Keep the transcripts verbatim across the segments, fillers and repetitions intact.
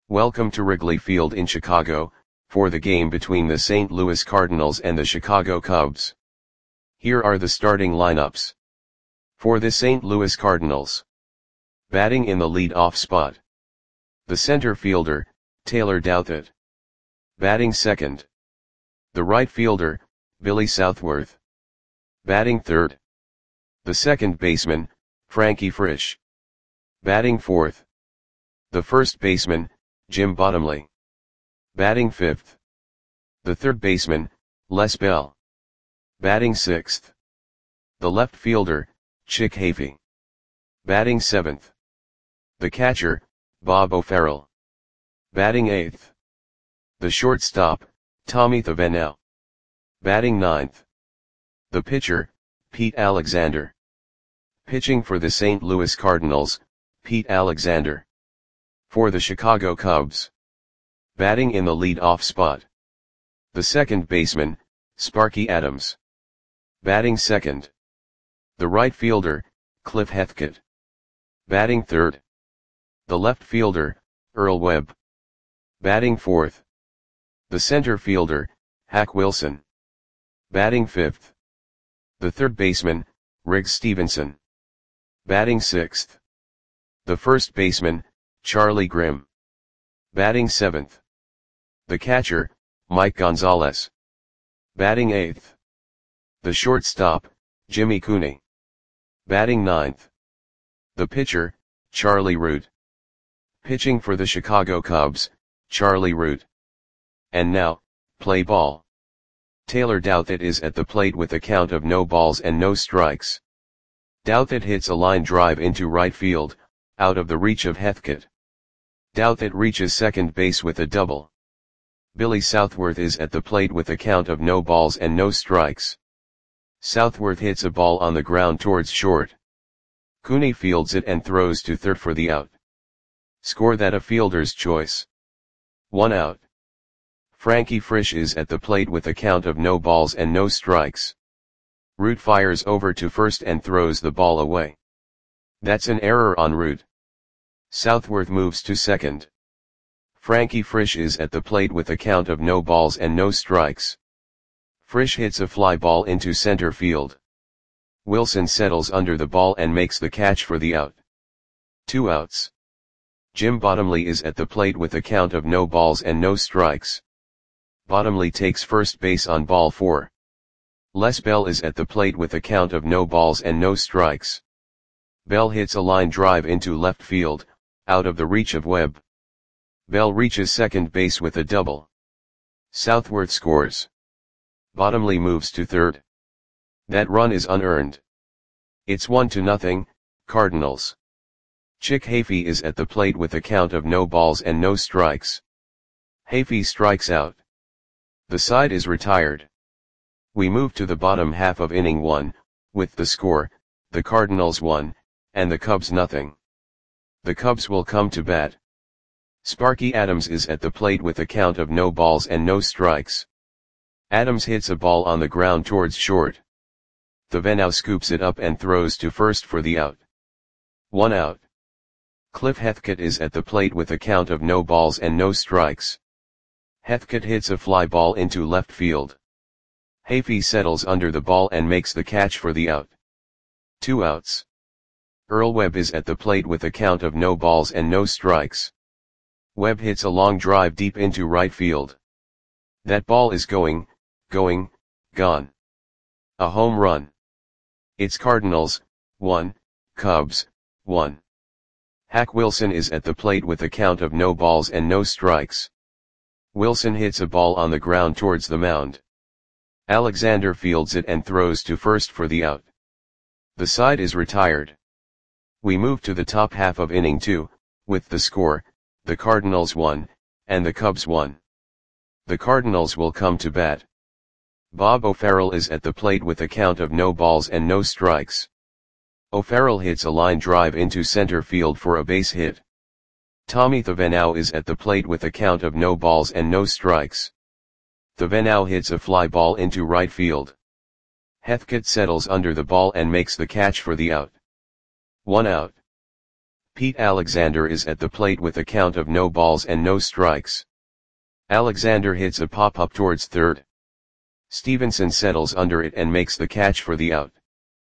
Welcome to Wrigley Field in Chicago, for the game between the Saint Louis Cardinals and the Chicago Cubs. Here are the starting lineups. For the Saint Louis Cardinals. Batting in the lead-off spot. The center fielder, Taylor Douthit. Batting second. The right fielder, Billy Southworth. Batting third. The second baseman, Frankie Frisch. Batting fourth. The first baseman, Jim Bottomley. Batting fifth. The third baseman, Les Bell. Batting sixth. The left fielder, Chick Hafey. Batting seventh. The catcher, Bob O'Farrell. Batting eighth. The shortstop, Tommy Thavenau. Batting ninth. The pitcher, Pete Alexander. Pitching for the Saint Louis Cardinals, Pete Alexander. For the Chicago Cubs. Batting in the lead-off spot. The second baseman, Sparky Adams. Batting second. The right fielder, Cliff Hethkett. Batting third. The left fielder, Earl Webb. Batting fourth. The center fielder, Hack Wilson. Batting fifth. The third baseman, Riggs Stevenson. Batting sixth. The first baseman, Charlie Grimm. Batting seventh. The catcher, Mike Gonzalez. Batting eighth. The shortstop, Jimmy Cooney. Batting ninth. The pitcher, Charlie Root. Pitching for the Chicago Cubs, Charlie Root. And now, play ball. Taylor Douthit is at the plate with a count of no balls and no strikes. Douthit hits a line drive into right field, out of the reach of Hethkett. Douthit reaches second base with a double. Billy Southworth is at the plate with a count of no balls and no strikes. Southworth hits a ball on the ground towards short. Cooney fields it and throws to third for the out. Score that a fielder's choice. One out. Frankie Frisch is at the plate with a count of no balls and no strikes. Root fires over to first and throws the ball away. That's an error on Root. Southworth moves to second. Frankie Frisch is at the plate with a count of no balls and no strikes. Frisch hits a fly ball into center field. Wilson settles under the ball and makes the catch for the out. Two outs. Jim Bottomley is at the plate with a count of no balls and no strikes. Bottomley takes first base on ball four. Les Bell is at the plate with a count of no balls and no strikes. Bell hits a line drive into left field, out of the reach of Webb. Bell reaches second base with a double. Southworth scores. Bottomley moves to third. That run is unearned. It's one to nothing, Cardinals. Chick Hafey is at the plate with a count of no balls and no strikes. Hafey strikes out. The side is retired. We move to the bottom half of inning one, with the score, the Cardinals one, and the Cubs nothing. The Cubs will come to bat. Sparky Adams is at the plate with a count of no balls and no strikes. Adams hits a ball on the ground towards short. Thavenau scoops it up and throws to first for the out. One out. Cliff Hethkett is at the plate with a count of no balls and no strikes. Hethkett hits a fly ball into left field. Hafey settles under the ball and makes the catch for the out. Two outs. Earl Webb is at the plate with a count of no balls and no strikes. Webb hits a long drive deep into right field. That ball is going, going, gone. A home run. It's Cardinals, one, Cubs, one. Hack Wilson is at the plate with a count of no balls and no strikes. Wilson hits a ball on the ground towards the mound. Alexander fields it and throws to first for the out. The side is retired. We move to the top half of inning two, with the score, the Cardinals one, and the Cubs one. The Cardinals will come to bat. Bob O'Farrell is at the plate with a count of no balls and no strikes. O'Farrell hits a line drive into center field for a base hit. Tommy Thavenau is at the plate with a count of no balls and no strikes. Thavenau hits a fly ball into right field. Hethkett settles under the ball and makes the catch for the out. One out. Pete Alexander is at the plate with a count of no balls and no strikes. Alexander hits a pop-up towards third. Stevenson settles under it and makes the catch for the out.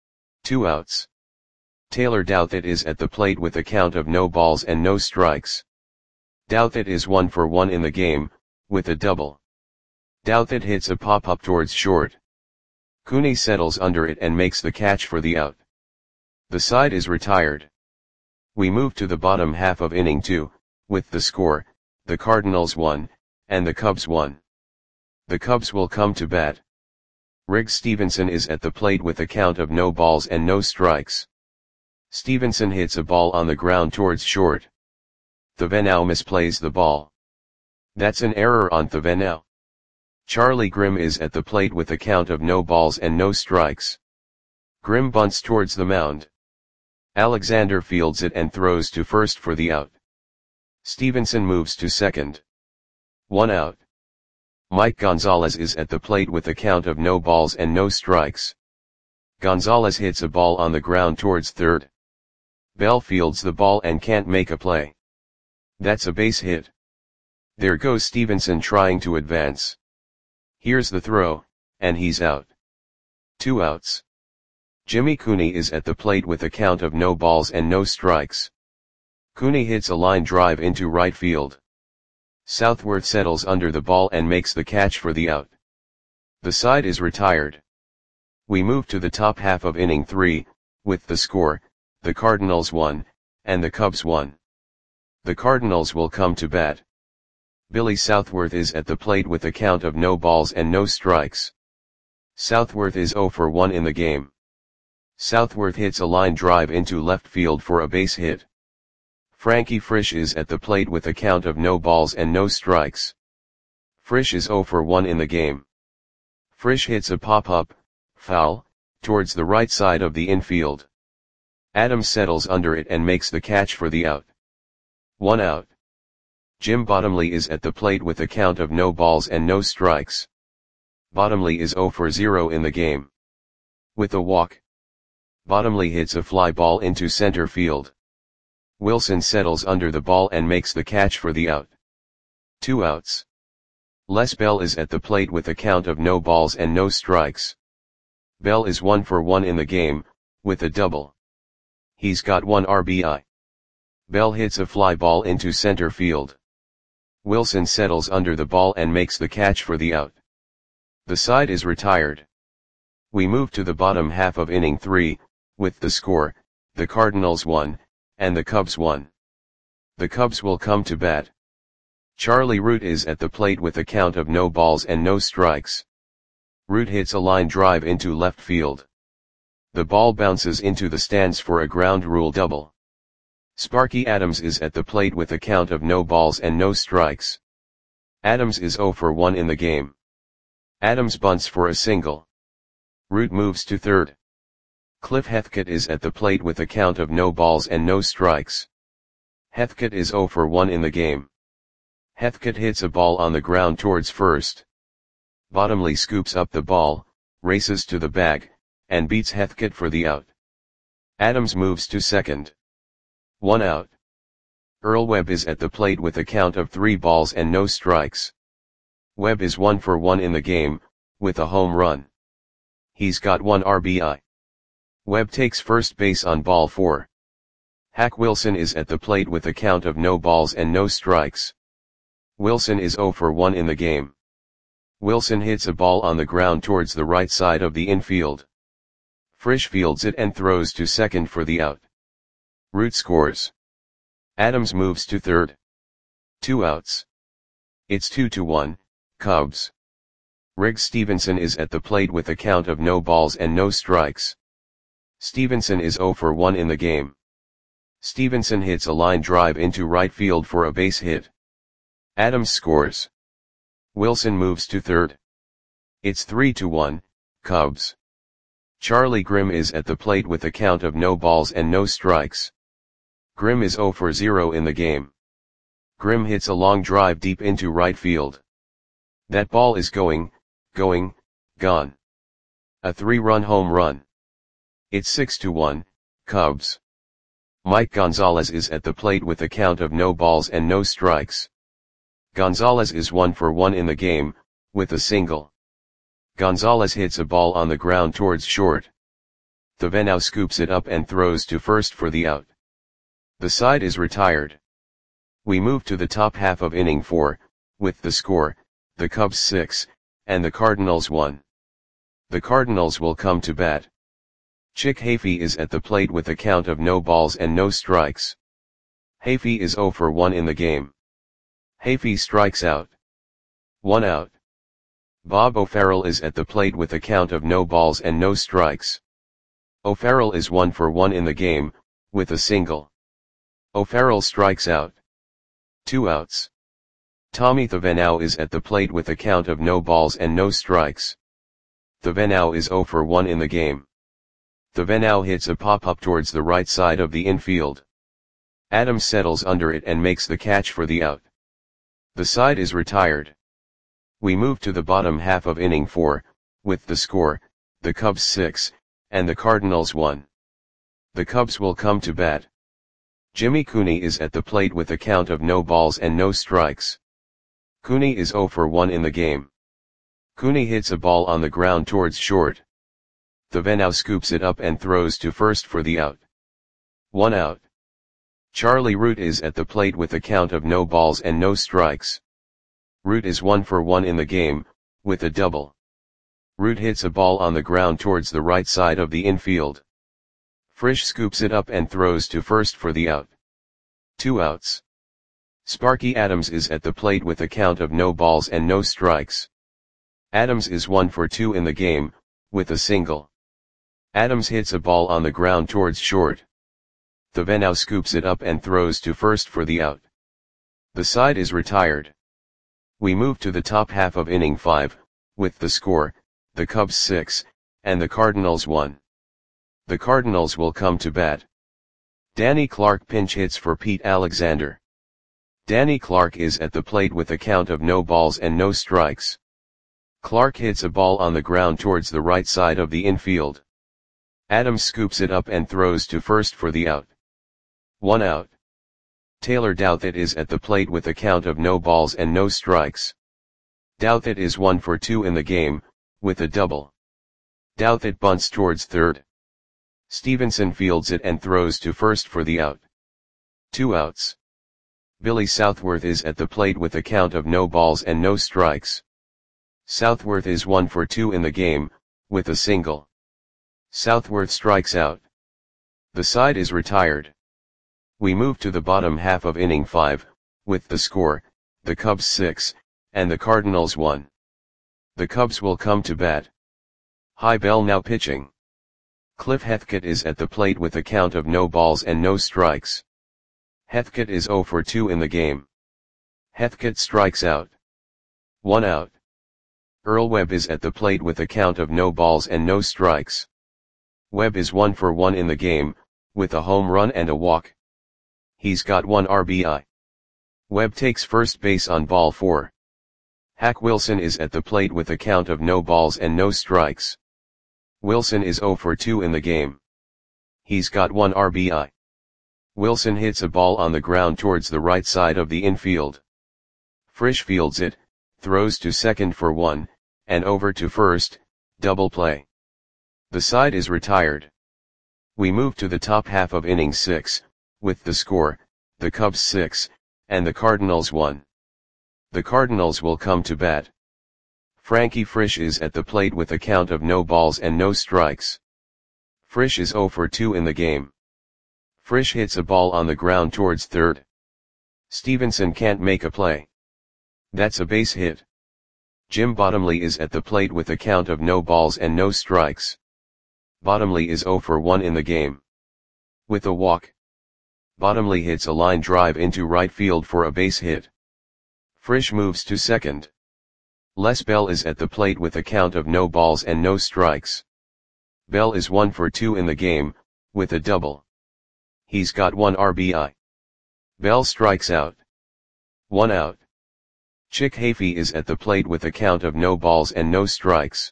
Two outs. Taylor Douthit is at the plate with a count of no balls and no strikes. Douthit is one for one in the game, with a double. Douthit hits a pop-up towards short. Cooney settles under it and makes the catch for the out. The side is retired. We move to the bottom half of inning two, with the score, the Cardinals won, and the Cubs won. The Cubs will come to bat. Riggs Stevenson is at the plate with a count of no balls and no strikes. Stevenson hits a ball on the ground towards short. Thevenot misplays the ball. That's an error on Thevenot. Charlie Grimm is at the plate with a count of no balls and no strikes. Grimm bunts towards the mound. Alexander fields it and throws to first for the out. Stevenson moves to second. One out. Mike Gonzalez is at the plate with a count of no balls and no strikes. Gonzalez hits a ball on the ground towards third. Bell fields the ball and can't make a play. That's a base hit. There goes Stevenson trying to advance. Here's the throw, and he's out. Two outs. Jimmy Cooney is at the plate with a count of no balls and no strikes. Cooney hits a line drive into right field. Southworth settles under the ball and makes the catch for the out. The side is retired. We move to the top half of inning three, with the score, the Cardinals won, and the Cubs won. The Cardinals will come to bat. Billy Southworth is at the plate with a count of no balls and no strikes. Southworth is zero for one in the game. Southworth hits a line drive into left field for a base hit. Frankie Frisch is at the plate with a count of no balls and no strikes. Frisch is zero for one in the game. Frisch hits a pop-up, foul, towards the right side of the infield. Adams settles under it and makes the catch for the out. One out. Jim Bottomley is at the plate with a count of no balls and no strikes. Bottomley is zero for zero in the game. With a walk, Bottomley hits a fly ball into center field. Wilson settles under the ball and makes the catch for the out. Two outs. Les Bell is at the plate with a count of no balls and no strikes. Bell is one for one in the game, with a double. He's got one R B I. Bell hits a fly ball into center field. Wilson settles under the ball and makes the catch for the out. The side is retired. We move to the bottom half of inning three, with the score, the Cardinals won, and the Cubs won. The Cubs will come to bat. Charlie Root is at the plate with a count of no balls and no strikes. Root hits a line drive into left field. The ball bounces into the stands for a ground rule double. Sparky Adams is at the plate with a count of no balls and no strikes. Adams is zero for one in the game. Adams bunts for a single. Root moves to third. Cliff Heathcote is at the plate with a count of no balls and no strikes. Heathcote is zero for one in the game. Heathcote hits a ball on the ground towards first. Bottomley scoops up the ball, races to the bag, and beats Heathcote for the out. Adams moves to second. One out. Earl Webb is at the plate with a count of three balls and no strikes. Webb is one for one in the game, with a home run. He's got one R B I. Webb takes first base on ball four. Hack Wilson is at the plate with a count of no balls and no strikes. Wilson is zero for one in the game. Wilson hits a ball on the ground towards the right side of the infield. Frisch fields it and throws to second for the out. Root scores. Adams moves to third. Two outs. It's two to one, Cubs. Riggs Stevenson is at the plate with a count of no balls and no strikes. Stevenson is zero for one in the game. Stevenson hits a line drive into right field for a base hit. Adams scores. Wilson moves to third. It's three to one, Cubs. Charlie Grimm is at the plate with a count of no balls and no strikes. Grimm is zero for zero in the game. Grimm hits a long drive deep into right field. That ball is going, going, gone. A three-run home run. It's six to one, Cubs. Mike Gonzalez is at the plate with a count of no balls and no strikes. Gonzalez is one for one in the game, with a single. Gonzalez hits a ball on the ground towards short. Thevenot scoops it up and throws to first for the out. The side is retired. We move to the top half of inning four, with the score, the Cubs six, and the Cardinals one. The Cardinals will come to bat. Chick Hafey is at the plate with a count of no balls and no strikes. Hafey is zero for one in the game. Hafey strikes out. One out. Bob O'Farrell is at the plate with a count of no balls and no strikes. O'Farrell is one for one in the game, with a single. O'Farrell strikes out. Two outs. Tommy Thevenot is at the plate with a count of no balls and no strikes. Thevenot is zero for one in the game. Thevenot hits a pop-up towards the right side of the infield. Adams settles under it and makes the catch for the out. The side is retired. We move to the bottom half of inning four, with the score, the Cubs six, and the Cardinals one. The Cubs will come to bat. Jimmy Cooney is at the plate with a count of no balls and no strikes. Cooney is zero for one in the game. Cooney hits a ball on the ground towards short. Thevenot scoops it up and throws to first for the out. One out. Charlie Root is at the plate with a count of no balls and no strikes. Root is one for one in the game, with a double. Root hits a ball on the ground towards the right side of the infield. Frisch scoops it up and throws to first for the out. Two outs. Sparky Adams is at the plate with a count of no balls and no strikes. Adams is one for two in the game, with a single. Adams hits a ball on the ground towards short. Thevenot scoops it up and throws to first for the out. The side is retired. We move to the top half of inning five, with the score, the Cubs six, and the Cardinals one. The Cardinals will come to bat. Danny Clark pinch hits for Pete Alexander. Danny Clark is at the plate with a count of no balls and no strikes. Clark hits a ball on the ground towards the right side of the infield. Adams scoops it up and throws to first for the out. One out. Taylor Douthit is at the plate with a count of no balls and no strikes. Douthit is one for two in the game, with a double. Douthit bunts towards third. Stevenson fields it and throws to first for the out. Two outs. Billy Southworth is at the plate with a count of no balls and no strikes. Southworth is one for two in the game, with a single. Southworth strikes out. The side is retired. We move to the bottom half of inning five, with the score, the Cubs six, and the Cardinals one. The Cubs will come to bat. High Bell now pitching. Cliff Heathcote is at the plate with a count of no balls and no strikes. Heathcote is zero for two in the game. Heathcote strikes out. One out. Earl Webb is at the plate with a count of no balls and no strikes. Webb is one for one in the game, with a home run and a walk. He's got one R B I. Webb takes first base on ball four. Hack Wilson is at the plate with a count of no balls and no strikes. Wilson is zero for two in the game. He's got one R B I. Wilson hits a ball on the ground towards the right side of the infield. Frisch fields it, throws to second for one, and over to first, double play. The side is retired. We move to the top half of inning six, with the score, the Cubs six, and the Cardinals one. The Cardinals will come to bat. Frankie Frisch is at the plate with a count of no balls and no strikes. Frisch is zero for two in the game. Frisch hits a ball on the ground towards third. Stevenson can't make a play. That's a base hit. Jim Bottomley is at the plate with a count of no balls and no strikes. Bottomley is zero for one in the game. With a walk. Bottomley hits a line drive into right field for a base hit. Frisch moves to second. Les Bell is at the plate with a count of no balls and no strikes. Bell is one for two in the game, with a double. He's got one R B I. Bell strikes out. One out. Chick Hafey is at the plate with a count of no balls and no strikes.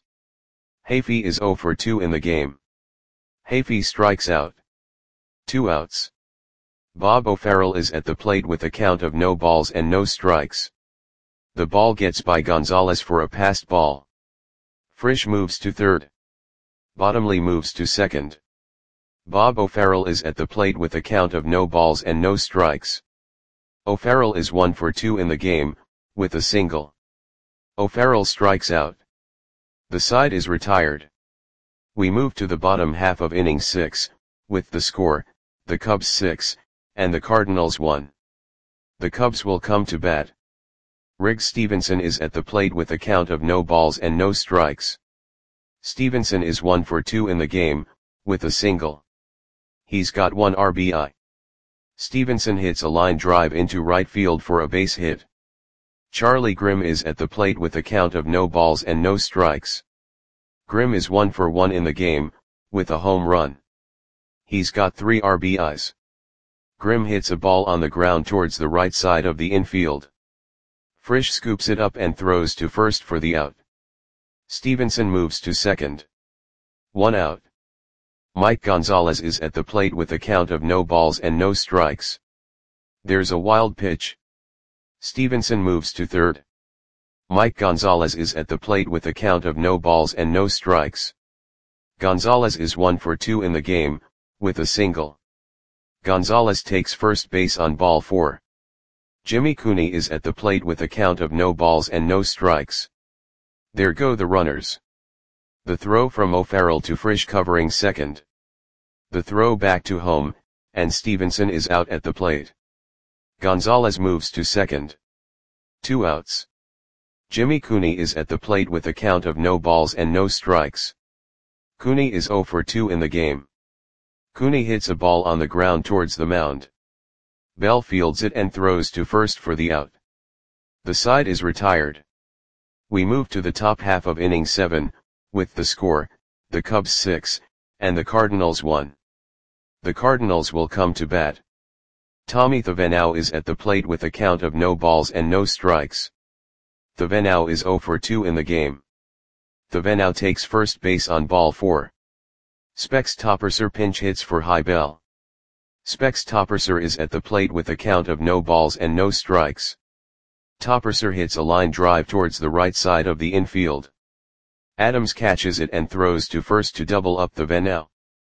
Hafey is zero for two in the game. Hafey strikes out. Two outs. Bob O'Farrell is at the plate with a count of no balls and no strikes. The ball gets by Gonzalez for a passed ball. Frisch moves to third. Bottomley moves to second. Bob O'Farrell is at the plate with a count of no balls and no strikes. O'Farrell is one for two in the game, with a single. O'Farrell strikes out. The side is retired. We move to the bottom half of inning six, with the score, the Cubs six, and the Cardinals one. The Cubs will come to bat. Riggs Stevenson is at the plate with a count of no balls and no strikes. Stevenson is one for two in the game, with a single. He's got one R B I. Stevenson hits a line drive into right field for a base hit. Charlie Grimm is at the plate with a count of no balls and no strikes. Grimm is one for one in the game, with a home run. He's got three R B Is. Grimm hits a ball on the ground towards the right side of the infield. Frisch scoops it up and throws to first for the out. Stevenson moves to second. One out. Mike Gonzalez is at the plate with a count of no balls and no strikes. There's a wild pitch. Stevenson moves to third. Mike Gonzalez is at the plate with a count of no balls and no strikes. Gonzalez is one for two in the game, with a single. Gonzalez takes first base on ball four. Jimmy Cooney is at the plate with a count of no balls and no strikes. There go the runners. The throw from O'Farrell to Frisch covering second. The throw back to home, and Stevenson is out at the plate. Gonzalez moves to second. Two outs. Jimmy Cooney is at the plate with a count of no balls and no strikes. Cooney is zero for two in the game. Cooney hits a ball on the ground towards the mound. Bell fields it and throws to first for the out. The side is retired. We move to the top half of inning seven, with the score, the Cubs six, and the Cardinals one. The Cardinals will come to bat. Tommy Thavenau is at the plate with a count of no balls and no strikes. Thavenau is zero for two in the game. Thavenau takes first base on ball four. Specs Topperser pinch hits for high bell. Specs Topperser is at the plate with a count of no balls and no strikes. Topperser hits a line drive towards the right side of the infield. Adams catches it and throws to first to double up Thavenau.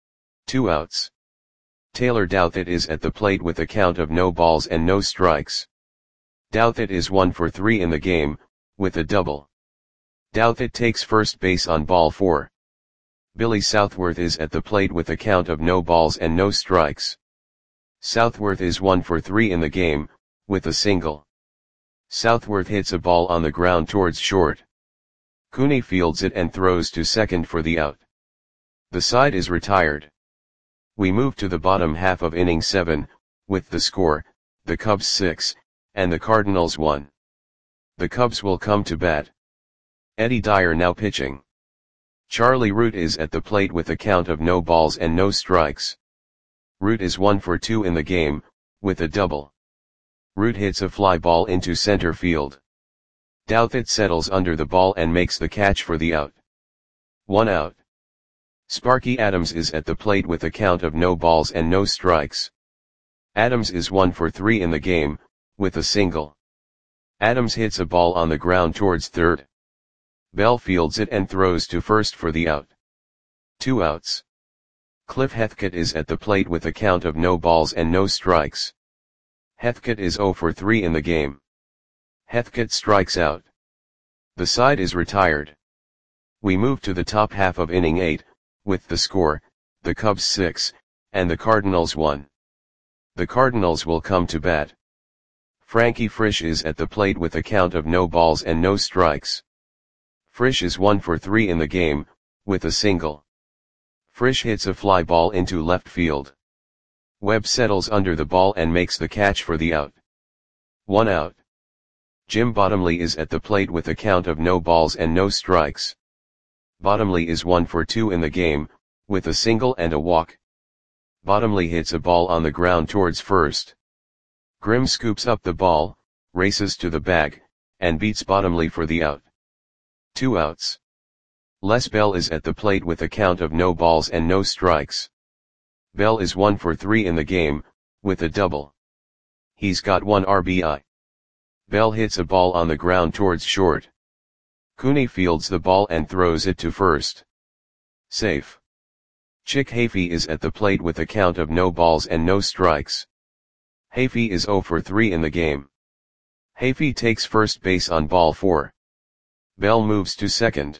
Two outs. Taylor Douthit is at the plate with a count of no balls and no strikes. Douthit is one for three in the game, with a double. Douthit takes first base on ball four. Billy Southworth is at the plate with a count of no balls and no strikes. Southworth is one for three in the game, with a single. Southworth hits a ball on the ground towards short. Cooney fields it and throws to second for the out. The side is retired. We move to the bottom half of inning seven, with the score, the Cubs six, and the Cardinals one. The Cubs will come to bat. Eddie Dyer now pitching. Charlie Root is at the plate with a count of no balls and no strikes. Root is one for two in the game, with a double. Root hits a fly ball into center field. Douthit settles under the ball and makes the catch for the out. One out. Sparky Adams is at the plate with a count of no balls and no strikes. Adams is one for three in the game, with a single. Adams hits a ball on the ground towards third. Bell fields it and throws to first for the out. Two outs. Cliff Heathcote is at the plate with a count of no balls and no strikes. Heathcote is zero for three in the game. Heathcote strikes out. The side is retired. We move to the top half of inning eight, with the score, the Cubs six, and the Cardinals one. The Cardinals will come to bat. Frankie Frisch is at the plate with a count of no balls and no strikes. Frisch is one for three in the game, with a single. Frisch hits a fly ball into left field. Webb settles under the ball and makes the catch for the out. One out. Jim Bottomley is at the plate with a count of no balls and no strikes. Bottomley is one for two in the game, with a single and a walk. Bottomley hits a ball on the ground towards first. Grimm scoops up the ball, races to the bag, and beats Bottomley for the out. Two outs. Les Bell is at the plate with a count of no balls and no strikes. Bell is one for three in the game, with a double. He's got one R B I. Bell hits a ball on the ground towards short. Cooney fields the ball and throws it to first. Safe. Chick Hafey is at the plate with a count of no balls and no strikes. Hafey is zero for three in the game. Hafey takes first base on ball four. Bell moves to second.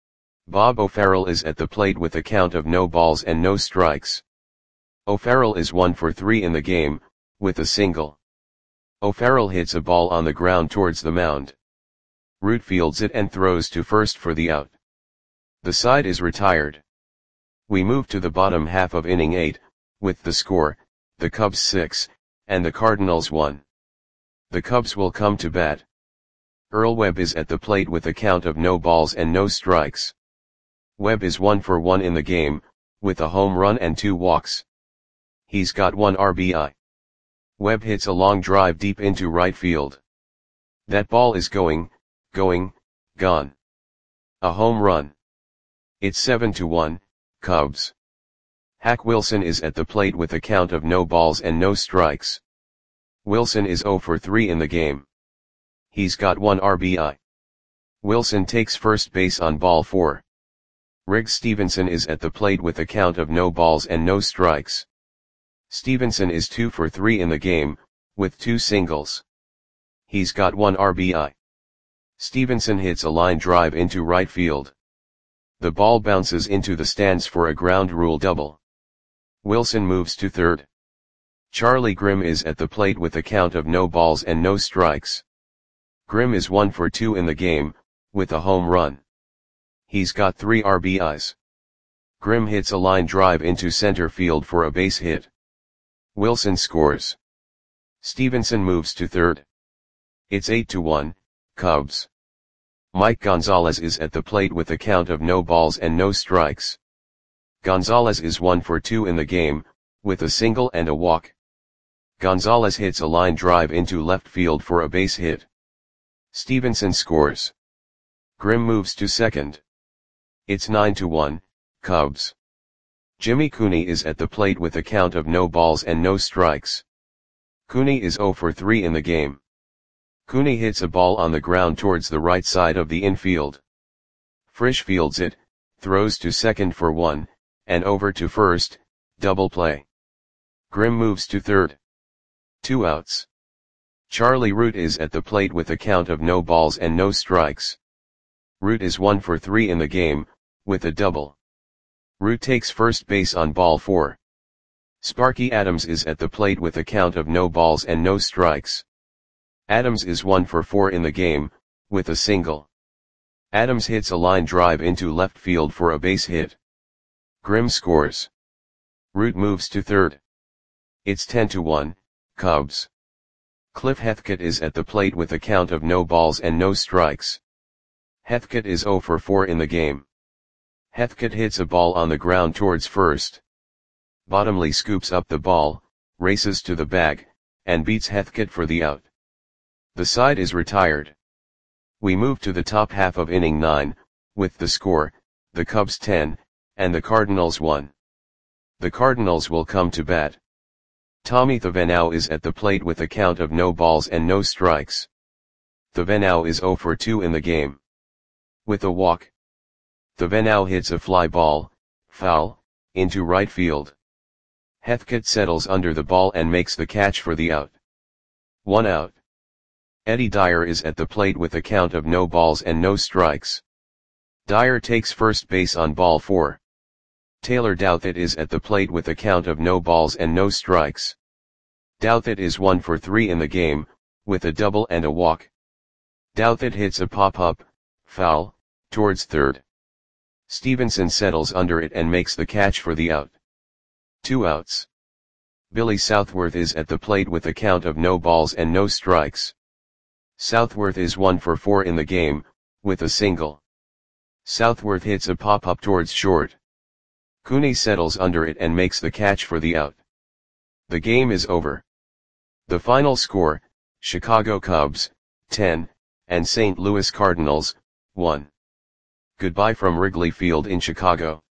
Bob O'Farrell is at the plate with a count of no balls and no strikes. O'Farrell is one for three in the game, with a single. O'Farrell hits a ball on the ground towards the mound. Root fields it and throws to first for the out. The side is retired. We move to the bottom half of inning eight, with the score, the Cubs six, and the Cardinals one. The Cubs will come to bat. Earl Webb is at the plate with a count of no balls and no strikes. Webb is one for one in the game, with a home run and two walks. He's got one R B I. Webb hits a long drive deep into right field. That ball is going, going, gone. A home run. It's seven to one, Cubs. Hack Wilson is at the plate with a count of no balls and no strikes. Wilson is zero for three in the game. He's got one R B I. Wilson takes first base on ball four. Riggs Stevenson is at the plate with a count of no balls and no strikes. Stevenson is two for three in the game, with two singles. He's got one R B I. Stevenson hits a line drive into right field. The ball bounces into the stands for a ground rule double. Wilson moves to third. Charlie Grimm is at the plate with a count of no balls and no strikes. Grimm is one for two in the game, with a home run. He's got three R B Is. Grimm hits a line drive into center field for a base hit. Wilson scores. Stevenson moves to third. It's eight to one, Cubs. Mike Gonzalez is at the plate with a count of no balls and no strikes. Gonzalez is one for two in the game, with a single and a walk. Gonzalez hits a line drive into left field for a base hit. Stevenson scores. Grimm moves to second. It's nine to one, Cubs. Jimmy Cooney is at the plate with a count of no balls and no strikes. Cooney is zero for three in the game. Cooney hits a ball on the ground towards the right side of the infield. Frisch fields it, throws to second for one, and over to first, double play. Grimm moves to third. Two outs. Charlie Root is at the plate with a count of no balls and no strikes. Root is one for three in the game, with a double. Root takes first base on ball four. Sparky Adams is at the plate with a count of no balls and no strikes. Adams is one for four in the game, with a single. Adams hits a line drive into left field for a base hit. Grimm scores. Root moves to third. It's ten to one, Cubs. Cliff Heathcote is at the plate with a count of no balls and no strikes. Heathcote is zero for four in the game. Heathcote hits a ball on the ground towards first. Bottomley scoops up the ball, races to the bag, and beats Heathcote for the out. The side is retired. We move to the top half of inning nine, with the score, the Cubs ten, and the Cardinals one. The Cardinals will come to bat. Tommy Thevenot is at the plate with a count of no balls and no strikes. Thevenot is zero for two in the game. With a walk. Thevenot hits a fly ball, foul, into right field. Heathcote settles under the ball and makes the catch for the out. One out. Eddie Dyer is at the plate with a count of no balls and no strikes. Dyer takes first base on ball four. Taylor Douthit is at the plate with a count of no balls and no strikes. Douthit is one for three in the game, with a double and a walk. Douthit hits a pop-up, foul, towards third. Stevenson settles under it and makes the catch for the out. Two outs. Billy Southworth is at the plate with a count of no balls and no strikes. Southworth is one for four in the game, with a single. Southworth hits a pop-up towards short. Cooney settles under it and makes the catch for the out. The game is over. The final score, Chicago Cubs, ten, and Saint Louis Cardinals, one. Goodbye from Wrigley Field in Chicago.